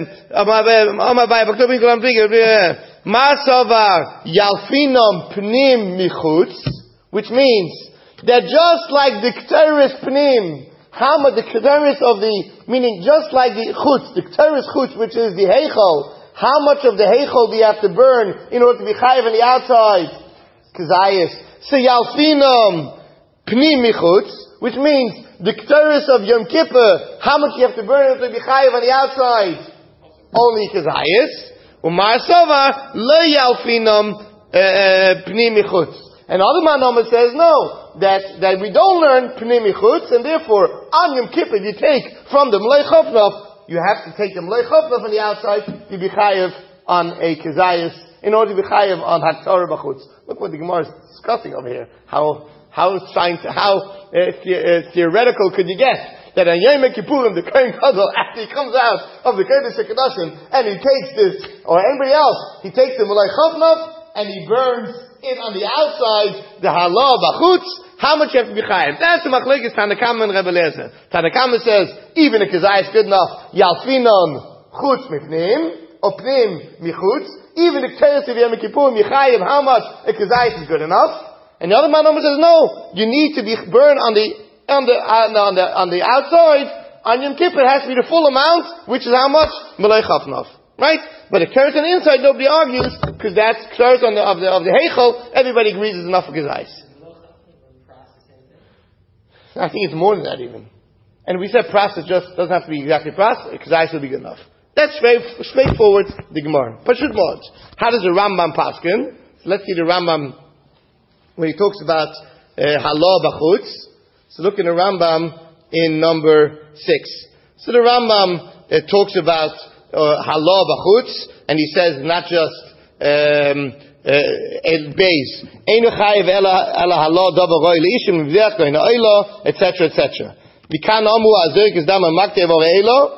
[SPEAKER 1] Mar Sovar, Yalfinom Pnim Michutz, which means that just like the Kteris Pnim, how much the Kteris of the, meaning just like the Chutz, the Kteris Chutz, which is the Heichal, how much of the Heichal do you have to burn in order to be chayiv on the outside? Kazayis. So Yalfinom Pnim Michutz, which means the Kteris of Yom Kippur, how much you have to burn in order to be chayiv on the outside? Only Kazayis. Umar Sova Lo Yalfinom Pnim Michutz. And other Manoma says no, that we don't learn Pnim Michutz, and therefore on Yom Kippur you take from the Melech Chofnov, you have to take the Melech Chofnov on the outside to be chayiv on a Kazayis in order to be chayiv on Haktorah Bachutz. Look what the Gemara is discussing over here. How theoretical could you get? That on Yom Kippurim, the Kohen Gadol, after he comes out of the Kodesh HaKadoshim, and he takes this, or anybody else, he takes the Melech Chofnov, and he burns it on the outside, the Halah Bachutz, how much you have to be chayiv? That's the Machlokes Tanakam and Rebbe Eliezer. Tanakam says, even a Kazayis is good enough, Yalfinon Chutz Mipnim, or Pnim Michutz, even the Kteris of Yom Kippurim, Yechayiv, how much a Kazayis is good enough? And the other man says, no, you need to be burned on the outside. On Yom Kippur, it has to be the full amount, which is how much? Melech Chofnov. Right? But the Kteris on the inside, nobody argues, because that's Kteris of the Heichel, everybody agrees is enough for Kazayis. I think it's more than that even. And we said Pras just doesn't have to be exactly Pras, Kazayis will be good enough. That's very straightforward, the Gemara. Pashut Mod. How does the Rambam paskin? So let's see the Rambam when he talks about Halah Bachutz. So look in the Rambam in number 6. So the Rambam talks about Halah Bachutz, and he says not just El Beis, Einu Chayiv Ela Halah Davar Roy Leishim V'V'Ech Goyin Oila, etc., etc. Mikan Amu Azorik is Dama Makte Vor Eilo.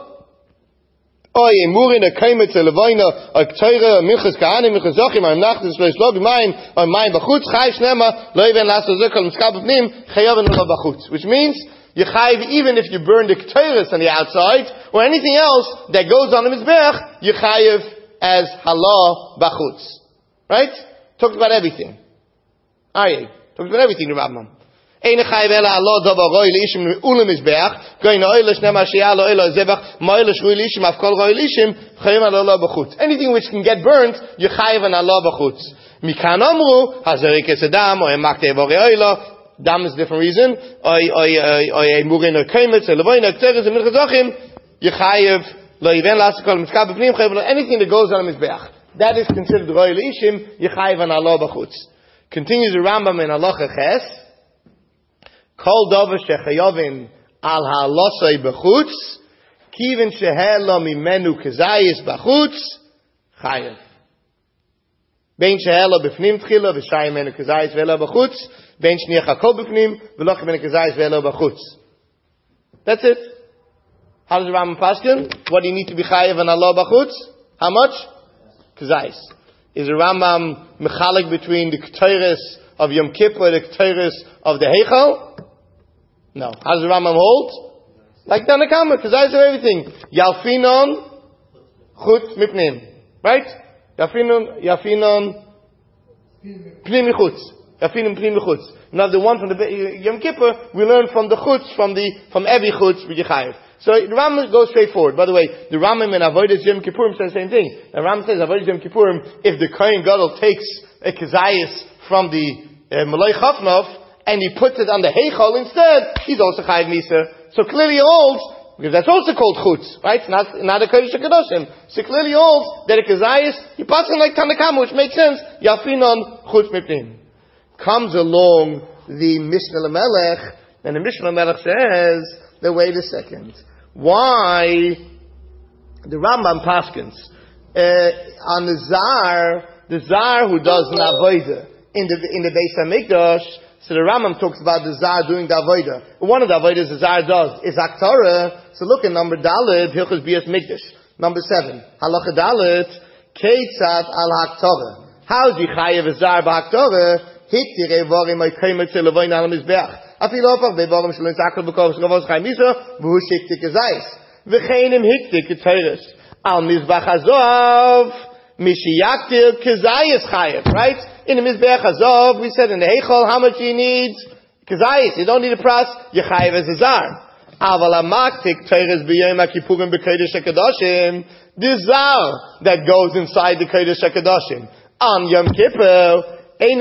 [SPEAKER 1] Oy Emurin a Kaimet Levoina a Kteire Minchas Kahane Minchas Zochim am Nachtes Lo Yishlo B'Mayim or Mayim Bachutz Chayiv Shnema Lo Even Lasso Zokal Miskal B'Pnim Chayav Lo Bachutz, which means you chayiv even if you burn the Kteires on the outside or anything else that goes on the Mizbech, you chayiv as Halah Bachutz. Right? Talked about everything. Aye. Talked about everything, the Rambam. Eine chayiv ela Halah davar roi leishim ulam Mizbech, goyin oila shnema sheyah lo oila zebach, ma'oila shrui leishim afkol roi leishim, chayiv al Halah Bachutz. Anything which can get burnt, you chayiv an Halah Bachutz. Mikan amru, hazarik esedam, or emakte vore oila, dam is a different reason, or murin or kaimetz, or levoin, or kteres, or minchas zochim, you chayiv lo even lasikol miskal b'pnim, chayiv anything that goes on a Mizbech. That is considered roi leishim, you chayiv an Halah Bachutz. Continues the Rambam in Halacha Ches, Kol davar shechayovin al halasai b'chutz, kivin shehela mimenu kazayis b'chutz, chayiv. Bein shehela b'fnim tchila, v'shayim menu kazayis v'ela b'chutz, bein shniach hakol b'fnim, v'loch menu kazayis v'ela b'chutz. That's it. How does the Rambam paskin? What do you need to be chayiv and Halah Bachutz? How much? Kazayis. Is the Rambam mechalik between the Kteires of Yom Kippur and the Kteires of the Heichal? No. How does the Rambam hold? Like Tanakama, Kazayis of everything. Yalfinon Chutz Mipnim. Right? Yalfinon Pnim Michutz. Yalfinon Pnim Michutz. Now the one from the Yom Kippur, we learn from the Chutz, from every Chutz with Yechayev. So the Rambam goes straightforward. By the way, the Rambam in Avodas Yom Kippurim says the same thing. The Rambam says Avodas Yom Kippurim, if the Kohen Gadol takes a Kazayis from the Melech Chofnov and he puts it on the Heichal instead, he's also Chayiv Misa. So clearly holds, because that's also called Chutz, right? It's not a Kodesh HaKadoshim. So clearly holds that a Kazayis, he passes like Tanakama, which makes sense. Yafinon Chutz Mipnim. Comes along the Mishnah Lamelech, and the Mishnah Lamelech says, now wait a second. why the Rambam paskins on the Zar who does an avodah in the Beis Hamikdash. So the Rambam talks about the Zar doing the avodah. One of the avodas the Zar does is Haktorah. So look at number Dalet, Hilchos Bias Mikdash. Number 7, Halacha Dalet, Keitzat al Haktorah. How do you chayev a Zar b'Haktorah? Hiktire vorim oikayim etzelevoin al mizbeach. Afil opach bevorim shlo nitzakol b'kol shlovos chayim misa v'hu shiktik ezayis. V'cheinim hiktik etayres. Al mizbach hazov mishiyaktir kezayis chayev. Right? In the mizbeach hazov, we said in the heichol, how much you need? Kezayis. You don't need a pras. You chayev as a Zar. Aval amaktik tayres b'yom ha'kipurim b'kodesh hakadoshim. The Zar that goes inside the kodesh hakadoshim on Yom Kippur. It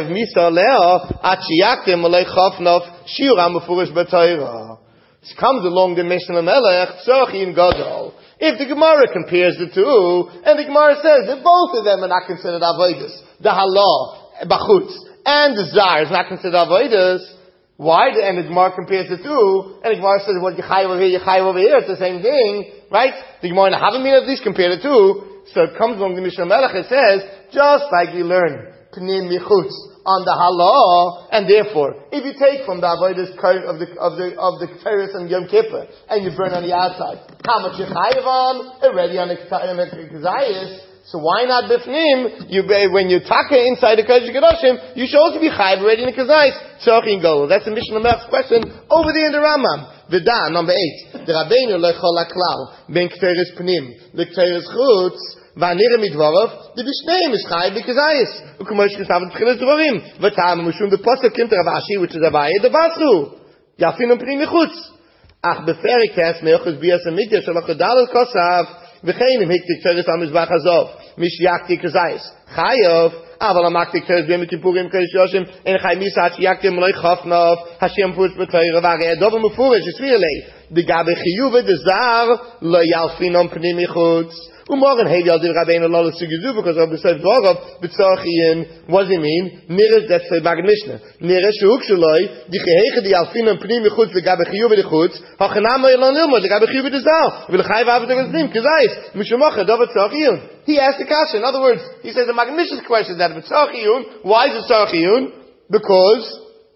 [SPEAKER 1] comes along the Mishnah Melech, Tzorchin Gadol. If the Gemara compares the two, and the Gemara says that both of them are not considered avodas, the Halah, Bachutz, and the Zar is not considered avodas, why? And the Gemara compares the two, and the Gemara says, well, Yechayev over here, Yechayev over here, it's the same thing, right? The Gemara haven't been at least compare the two, so it comes along the Mishnah Melech, it says, just like you learn Pnim Michutz on the Halah, and therefore, if you take from the avodas of the Keteris and Yom Kippur, and you burn on the outside, how much you chayiv on? Already on the Kezayis. So why not Bifnim? When you taka inside the Kodesh Kedoshim, you should also be chayiv already in the Kezayis. Tzorchin Gadol. That's the Mishnah Melech's question over there in the Rambam. V'da, number 8. The Rabbeinu lechol haklal ben Keteris Pnim l'Keteris Chutz. V'anira midvarov, the b'shneim is chayiv b'kezayis. U'kumosh kisav t'chilas dvarim. V'tam mushum the pasuk kim Ravashi, which is Abaye devasu. Yafin prim michutz. Ach beferikas me'ochus bias amidya shalach dalas kosav. V'cheinim hiktik teres al mizbach hazov. Mish yakti kezayis. Chayiv. Aval amaktik teres b'yom kippurim kodesh yoshim. En chayiv misat yaktim loy chofnov. Hashem push b'toyre v'arei adov mufurish. It's really. The gabe chiyuv the zar lo yalfinom prim michutz. Morgen hey yal dir Rabbeinu lo sugizu because of the same dvarov b'tzarchiyin. What does it mean? Niresh, that's the Magid Mishnah. Niresh shehuk shloi di chehege di alfinim pnim michutz legabe chiyuv v'dichutz hachanam lo nilmod legabe chiyuv v'dizal v'lechayv avot v'zlim kizayis mishumocha dov b'tzarchiyin. He asked the kasha. In other words, he says the Magid Mishnah's question that b'tzarchiyin. Why is it tzarchiyin? Because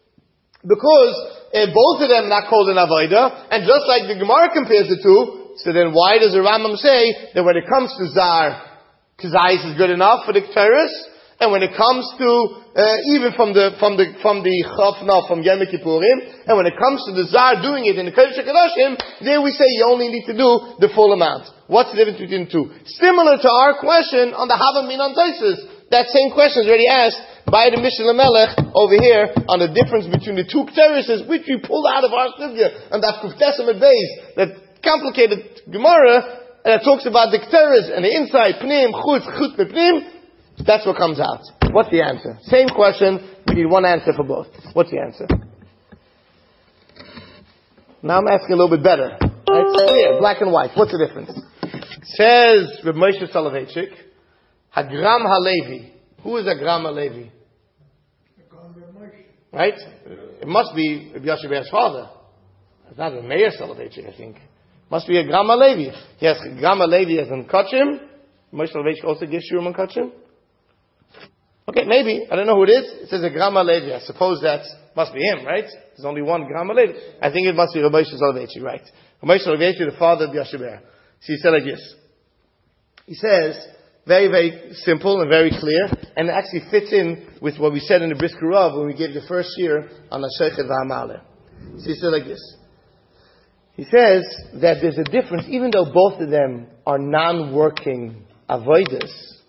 [SPEAKER 1] both of them not called an avodah, and just like the Gemara compares the two. So then why does the Rambam say that when it comes to Zar, Kezayis is good enough for the Keteris, and when it comes to, even from the Chofna, from Yom Kippurim, and when it comes to the Zar doing it in the Kodesh HaKadoshim, there we say you only need to do the full amount. What's the difference between the two? Similar to our question on the Hava Minan Taisus. That same question is already asked by the Mishnah Melech over here on the difference between the two Keterises, which we pulled out of our Sivya, and that Kuftesim at Beis, that complicated Gemara that talks about the Keteris and the inside, Pnim, Chutz, Pnim. That's what comes out. What's the answer? Same question. We need one answer for both. What's the answer? Now I'm asking a little bit better. It's clear, black and white. What's the difference? Says Reb Moshe Soloveitchik, Hagram Halevi. Who is Hagram Halevi? Right? It must be Reb Yoshe Beer's father. It's not a Meir Soloveitchik, I think. Must be a Gram Halevi. Yes, Gram Halevi as in Kachim. Moshe Soloveitchik also gives Shurim on Kachim. Okay, maybe. I don't know who it is. It says a Gram Halevi. I suppose that must be him, right? There's only one Gram Halevi. I think it must be Moshe Soloveitchik, right? Moshe Soloveitchik, the father of Yoshe Beer. So he said like this. He says, very, very simple and very clear, and it actually fits in with what we said in the Brisker Rav when we gave the first year on the Shechet V'Hamale. So he said like this. He says that there's a difference, even though both of them are non-working avodas,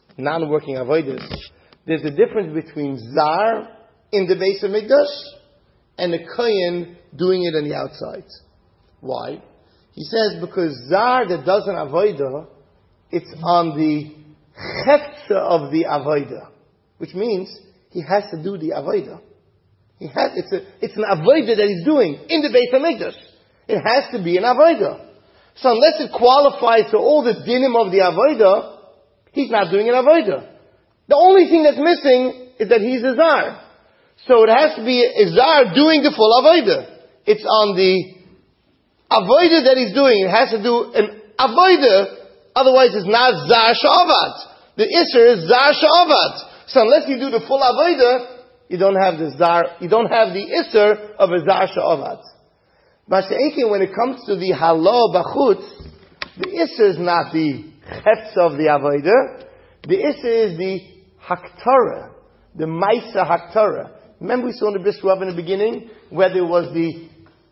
[SPEAKER 1] there's a difference between Zar in the Beis Hamikdash and the Kohen doing it on the outside. Why? He says because Zar that does an avodah, it's on the chefza of the avodah, which means he has to do the avodah. It's an avodah that he's doing in the Beis Hamikdash. It has to be an avodah. So unless it qualifies to all the dinim of the avodah, he's not doing an avodah. The only thing that's missing is that he's a Zar. So it has to be a Zar doing the full avodah. It's on the avodah that he's doing, it has to do an avodah, otherwise it's not zar sha'avat. The isser is zar sha'avat. So unless you do the full avodah, you don't have the isser of a zar sha'avat. Masha'enkin, when it comes to the halo b'chutz, the isser is not the chetz of the avodah. The isser is the haktorah, the maisa haktorah. Remember we saw in the Bris Rav in the beginning, whether it was the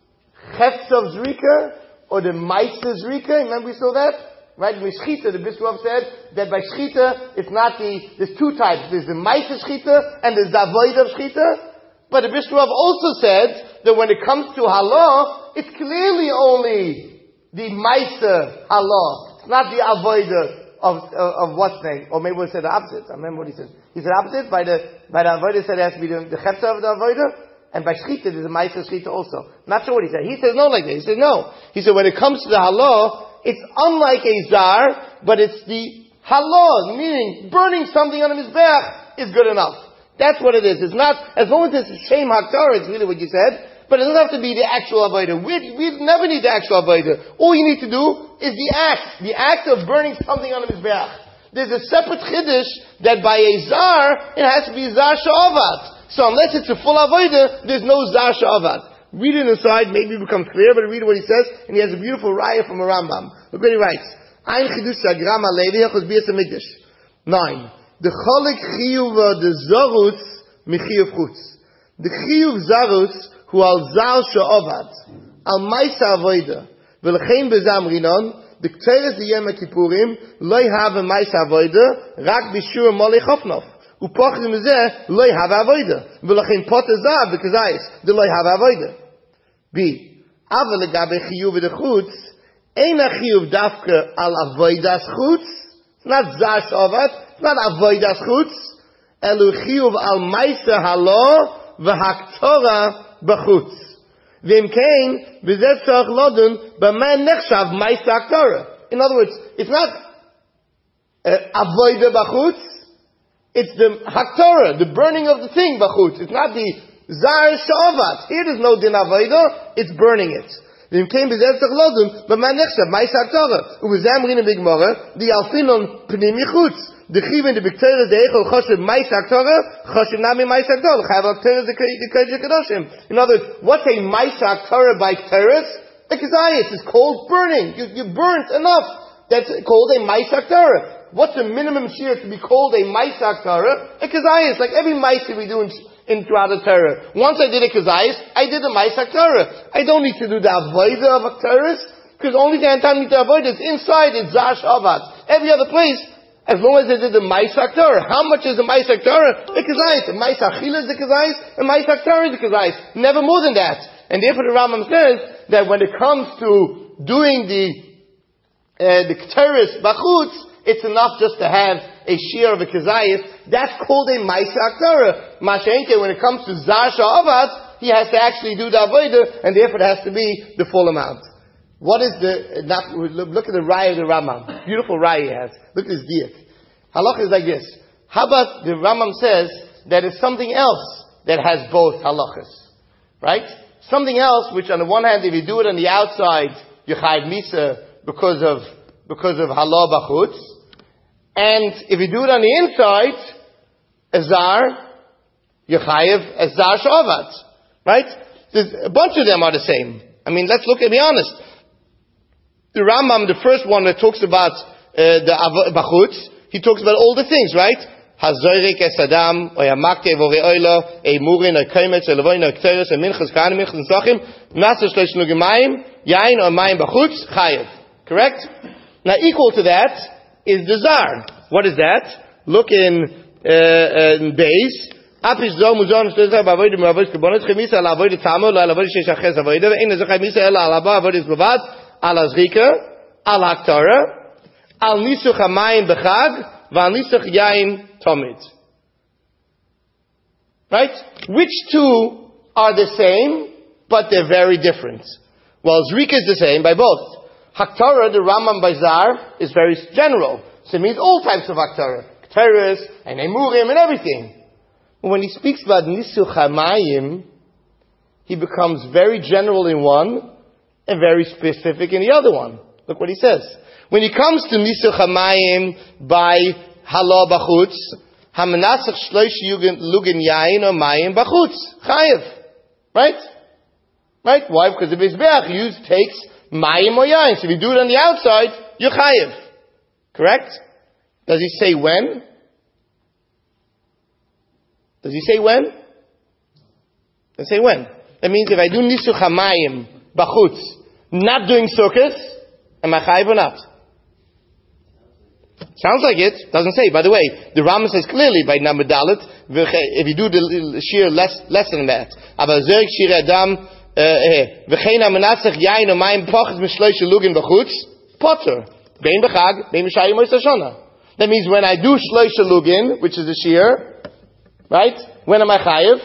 [SPEAKER 1] chetz of zrika or the maisa zrika. Remember we saw that? Right? With shchita, the Bris Rav said that by shchita, it's not there's two types. There's the maisa shchita and there's the avodah of shchita. But the Bris Rav also said that when it comes to halo, it's clearly only the maisa halo. It's not the avodah of what's name, or maybe we'll say the opposite. I remember what he said. He said opposite. By the avodah, he said it has to be the chetza of the avodah, and by shchita there's a ma'aser shchita also. Not sure what he said. He says no like that. He said no. He said when it comes to the halo, it's unlike a zar, but it's the halo, meaning burning something on a mizbeach is good enough. That's what it is. It's not, as long as it's the same haktar, it's really what you said, but it doesn't have to be the actual avodah. We never need the actual avodah. All you need to do is the act of burning something on a mizbeach. There's a separate chiddush that by a zar, it has to be zar sha'avat. So unless it's a full avodah, there's no zar sha'avat. Read it inside, maybe it becomes clear, but read what he says, and he has a beautiful raya from a Rambam. Look what he writes. Ein chidush sagram alevi hachos bias hamikdash. 9. The cholik chiyuv the zarutz michiyuv chutz. The chiyuv zarutz hu al zar sha'avat al maisa avoida v'lechein bezam rinon the kteres yom kippurim lo have a maisa avoida rak b'shur molei chofnof upochim mezeh lo have avoida v'lechein pot zar v'kazayis de lo have avoida. B. Aval legabe chiyuv the chutz ein a chiyuv dafka al avoidas chutz. It's not zar sha'avat. It's not avoidas chutz. Elu chiyuv al maisa halo v'haktorah b'chutz. V'im kein v'zeh tzarich lodun b'may nechshav maisa haktorah. In other words, it's not avoida b'chutz. It's the haktorah, the burning of the thing b'chutz. It's not the zar sha'avat. Here there's no din avoida. It's burning it. V'im kein v'zeh tzarich lodun b'may nechshav maisa haktorah. U'v'zeh amrin b'gmara the alfinon p'nim yichutz. The chiv in the b'kteres the echol choshev mais haktorah, choshev nami mais haktorah. Chayav hakteres the kodesh kadoshim. In other words, what's a mais haktorah by kteres? A kazayis is called burning. You burnt enough. That's called a mais haktorah. What's the minimum shear to be called a mais haktorah? A kazayis, like every mais we do in throughout the Torah. Once I did a kazayis, I did a mais haktorah. I don't need to do the avodah of hakteres, because only the time I need to avoid is inside. It's zar shavat. Every other place. As long as they did the mais haktorah. How much is the mais haktorah? The kazayis. The mais achila is the kazayis, and mais haktorah is the kazayis. Never more than that. And therefore the Rambam says that when it comes to doing the kteres bachutz, it's enough just to have a shear of a kazayis. That's called a mais haktorah. Masha'enke, when it comes to zar sha'avat, he has to actually do the avodah, and therefore it has to be the full amount. What is look at the raya of the Rambam. Beautiful raya he has. Look at his diak. Halach is like this. How about the Rambam says that it's something else that has both halachas. Right? Something else which on the one hand, if you do it on the outside, you chayiv misa because of halo b'chutz. And if you do it on the inside, azar, you chayiv azar sha'avat. Right? There's a bunch of them are the same. I mean, be honest. The Rambam, the first one that talks about the bachutz, he talks about all the things, right? Hazoyrek esadam, oyamakte voreoilo, murin, koimetz, levoin, kteres, minchas, kahanim, minchas, nsachim, nasser shlosh nugemayim, yain, or mayim bachutz, chayev. Correct? Now, equal to that is the zar. What is that? Look in Beis. Apish zo muzon shtezah bavoid mavoid kebonos chemisa al avoid tamo lo al avoid sheshachez avoid ve'in zo chemisa el al avoid zbavad. Al azrika, al haktara, al nisuch hamayim bechag, v'al nisuch yain tomid. Right? Which two are the same, but they're very different? Well, zrika is the same by both. Haktara, the Rambam by Zar, is very general. So it means all types of haktara. Kteres, and emurim, and everything. When he speaks about nisuch hamayim, he becomes very general in one, and very specific in the other one. Look what he says. When it comes to Nisuch HaMayim by Hala Bachutz, HaMenasach Shloish Lugin Yain or Mayim Bachutz. Chayev. Right? Right? Why? Because the Mizbeach takes Mayim or Yain. So if you do it on the outside, you're Chayev. Correct? Does he say when? Does he say when? Does he say when? That means if I do Nisuch HaMayim Bachutz, not doing Sukkot, am I Chayev or not? Sounds like it. Doesn't say. By the way, the Rambam says clearly by number Dalet, if you do the shear less than that. Aber zerg shir adam v'chein hamenatzach yain o mayim pachas mishloish lugin b'chutz potter bein b'chag bein b'shayim Rosh Hashanah. That means when I do shloish lugin, which is the shear, right? When am I chayev?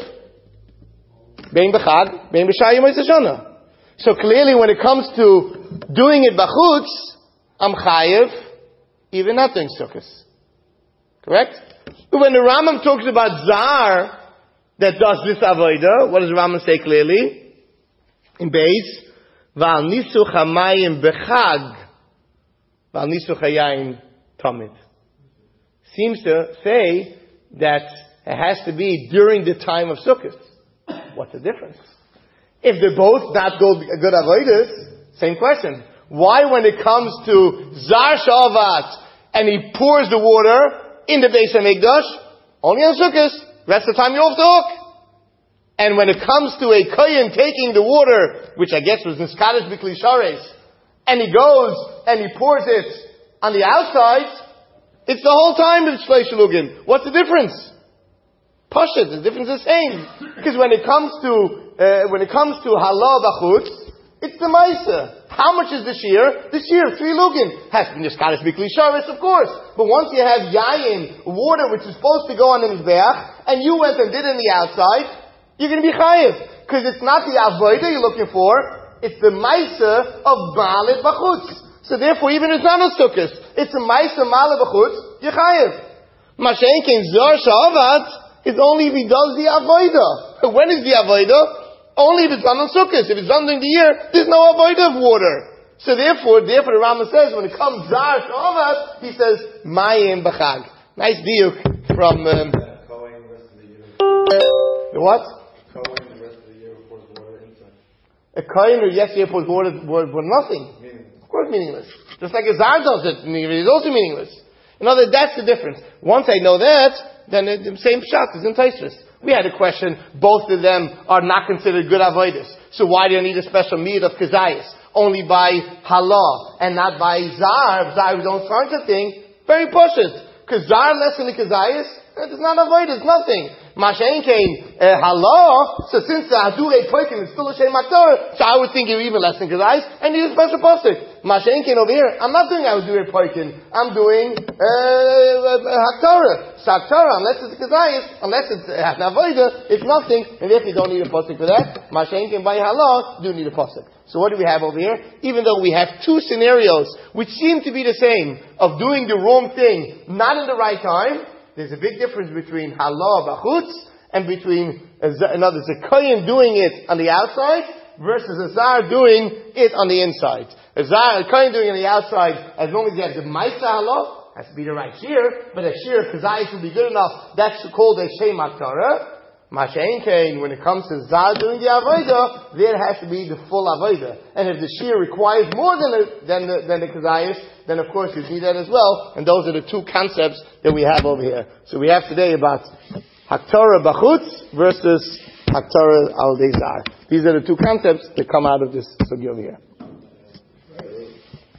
[SPEAKER 1] Bein b'chag bein b'shayim Rosh Hashanah. So clearly, when it comes to doing it b'chutz, I'm chayev. Even not doing sukkahs. Correct? But when the Rambam talks about Zar that does this avodah, what does the Rambam say clearly? In Beis, Val Nisuch HaMayim Bechag, Val Nisuch HaYayin Tamid. Seems to say that it has to be during the time of sukkahs. What's the difference? If they're both not good avodas, same question. Why when it comes to Zar Shavat and he pours the water in the Beis HaMikdash, only on Sukkot, rest of the time you're off the hook. And when it comes to a Kohen taking the water, which I guess was Niskadish B'Kli Shares, and he goes and he pours it on the outside, it's the whole time of Shleish Lugin. What's the difference? Pashut, the difference is the same. Because when it comes to Hala Bachutz, it's the Maisa. How much is the shear? The shear, 3 lugin. Has to be Niskadish B'Kli Shares, of course. But once you have yayin, water which is supposed to go on the Mizbeach, and you went and did it on the outside, you're going to be chayiv. Because it's not the avodah you're looking for, it's the Maisa of Baalit Bachutz. So therefore, even if it's not a Sukkot, it's a Maisa Baalit Bachutz, you're chayiv. Mashen Ken Zor Shavat is only if he does the avodah. When is the avodah? Only if it's done on Sukkot. If it's done during the year, there's no avodah of water. So therefore the Rambam says, when it comes Zar Shavat, he says, Mayim B'chag. Nice diuk from,
[SPEAKER 3] Kohen the rest of the year.
[SPEAKER 1] The what?
[SPEAKER 3] Kohen the rest of the year pours water inside.
[SPEAKER 1] A Kohen who yesterday pours water for nothing.
[SPEAKER 3] Meaningless.
[SPEAKER 1] Of course meaningless. Just like a Zar does it, it's also meaningless. In other words, that's the difference. Once I know that, then the same pshat is in Tosfos. We had a question, both of them are not considered good avodas. So why do you need a special meat of kazayas? Only by halah, and not by zar. Zar is don't such a thing. Very pushes. Because zar less than the kazayas, it's not avodas, nothing. Mashen came halah, so since the hadurei poikim is still a shem maktor, so I would think you're even less than kazayas, and need a special pasuk. Mashen came over here, I'm not doing hadurei poikim, I'm doing haktorah. So haktorah, unless it's kazayas, unless it's an avodah, it's nothing, and therefore you don't need a pasuk for that. Mashen came by halah, do need a pasuk. So what do we have over here? Even though we have 2 scenarios which seem to be the same, of doing the wrong thing, not in the right time, there's a big difference between halah b'chutz and between, in other words, a kohen doing it on the outside versus a zar doing it on the inside. A kohen doing it on the outside, as long as he has the ma'isa halah, has to be the right shear, but a shear kazayis will be good enough. That's called a shem haktorah. Mashen kain, when it comes to zar doing the avodah, there has to be the full avodah. And if the shear requires more than the kazayis, then of course you need that as well. And those are the 2 concepts that we have over here. So we have today about haktorah b'chutz versus haktorah al dei zar. These are the 2 concepts that come out of this sugya over here.